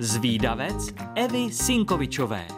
Zvídavec Evy Sinkovičové.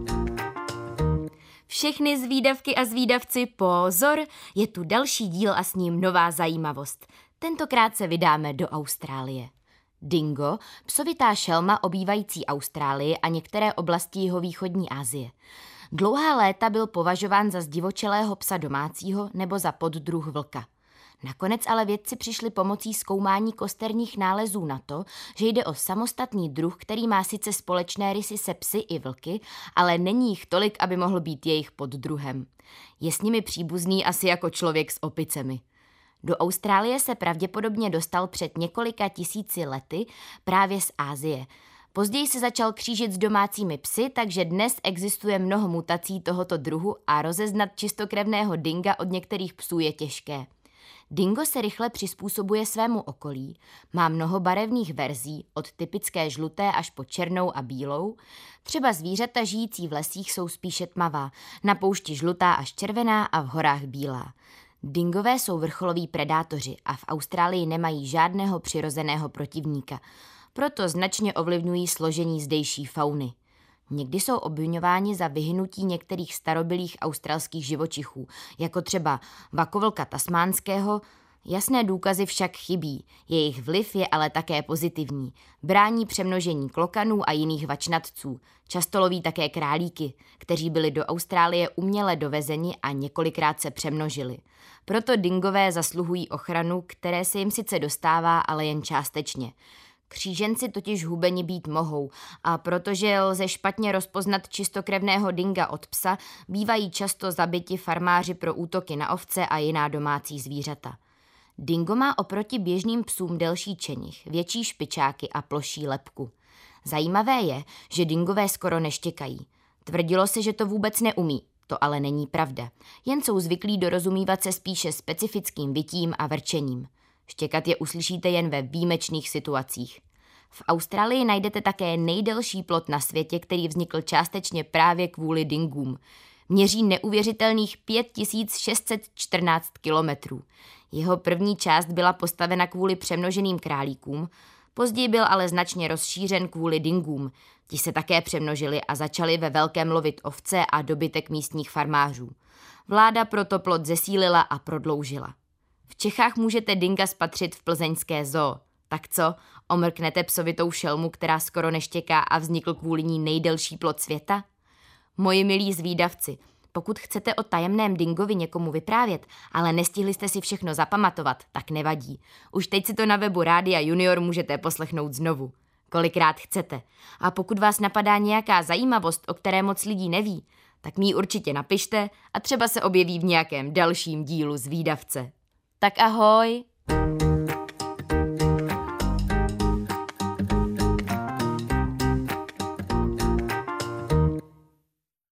Všechny zvídavky a zvídavci, pozor, je tu další díl a s ním nová zajímavost. Tentokrát se vydáme do Austrálie. Dingo, psovitá šelma obývající Austrálii a některé oblasti jihovýchodní Asie. Dlouhá léta byl považován za zdivočelého psa domácího nebo za poddruh vlka. Nakonec ale vědci přišli pomocí zkoumání kosterních nálezů na to, že jde o samostatný druh, který má sice společné rysy se psy i vlky, ale není jich tolik, aby mohl být jejich poddruhem. Je s nimi příbuzný asi jako člověk s opicemi. Do Austrálie se pravděpodobně dostal před několika tisíci lety právě z Asie. Později se začal křížit s domácími psy, takže dnes existuje mnoho mutací tohoto druhu a rozeznat čistokrevného dinga od některých psů je těžké. Dingo se rychle přizpůsobuje svému okolí, má mnoho barevných verzí, od typické žluté až po černou a bílou. Třeba zvířata žijící v lesích jsou spíše tmavá, na poušti žlutá až červená a v horách bílá. Dingové jsou vrcholoví predátoři a v Austrálii nemají žádného přirozeného protivníka, proto značně ovlivňují složení zdejší fauny. Někdy jsou obviňováni za vyhynutí některých starobylých australských živočichů, jako třeba vakovlka tasmánského. Jasné důkazy však chybí, jejich vliv je ale také pozitivní. Brání přemnožení klokanů a jiných vačnatců. Často loví také králíky, kteří byli do Austrálie uměle dovezeni a několikrát se přemnožili. Proto dingové zasluhují ochranu, které se jim sice dostává, ale jen částečně. Kříženci totiž hubeni být mohou a protože lze špatně rozpoznat čistokrevného dinga od psa, bývají často zabiti farmáři pro útoky na ovce a jiná domácí zvířata. Dingo má oproti běžným psům delší čenich, větší špičáky a ploší lebku. Zajímavé je, že dingové skoro neštěkají. Tvrdilo se, že to vůbec neumí, to ale není pravda. Jen jsou zvyklí dorozumívat se spíše specifickým vytím a vrčením. Štěkat je uslyšíte jen ve výjimečných situacích. V Austrálii najdete také nejdelší plot na světě, který vznikl částečně právě kvůli dingům. Měří neuvěřitelných 5614 kilometrů. Jeho první část byla postavena kvůli přemnoženým králíkům, později byl ale značně rozšířen kvůli dingům. Ti se také přemnožili a začali ve velkém lovit ovce a dobytek místních farmářů. Vláda proto plot zesílila a prodloužila. V Čechách můžete dinga spatřit v plzeňské zoo. Tak co, omrknete psovitou šelmu, která skoro neštěká a vznikl kvůli ní nejdelší plot světa? Moji milí zvídavci, pokud chcete o tajemném dingovi někomu vyprávět, ale nestihli jste si všechno zapamatovat, tak nevadí. Už teď si to na webu Rádia Junior můžete poslechnout znovu. Kolikrát chcete. A pokud vás napadá nějaká zajímavost, o které moc lidí neví, tak mi ji určitě napište a třeba se objeví v nějakém dalším dílu Zvídavce. Tak ahoj!